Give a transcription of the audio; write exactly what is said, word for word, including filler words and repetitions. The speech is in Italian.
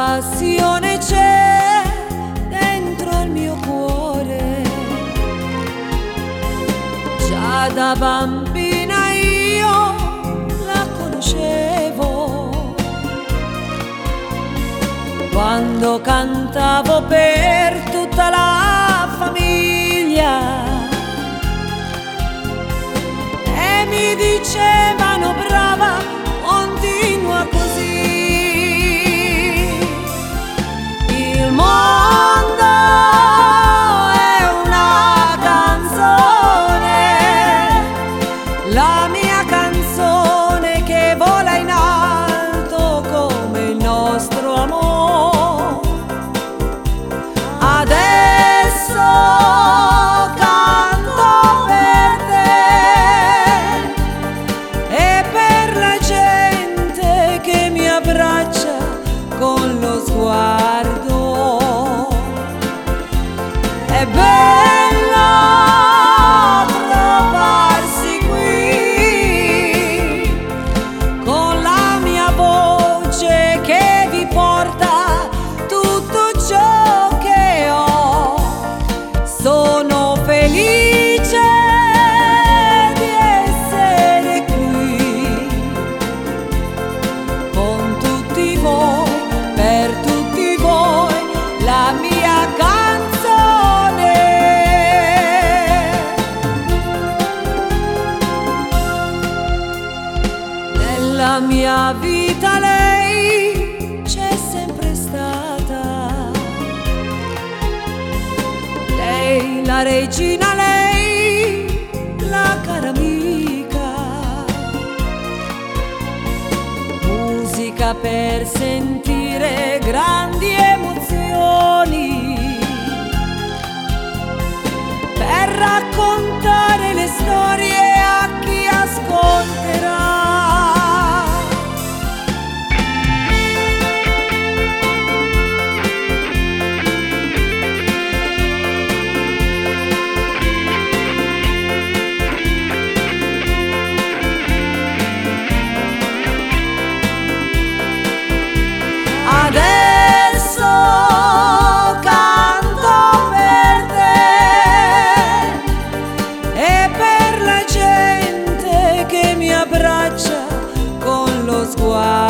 passione c'è dentro il mio cuore. Già da bambina io la conoscevo, quando cantavo per tutta la famiglia e mi dicevano brava, continua così. Il mondo è una canzone, la mia canzone che vola in alto come il nostro amore. Adesso canto per te e per la gente che mi abbraccia con lo sguardo. È bello trovarsi qui con la mia voce che vi porta tutto ciò che ho. Sono felice di essere qui con tutti voi, per tutti voi, la mia canzone. Nella mia vita lei c'è sempre stata, lei la regina, lei la cara amica, musica per sentire grandi emozioni, per raccontare le storie a chi ascolterà. Adesso canto per te e per la gente che mi abbraccia con lo sguardo.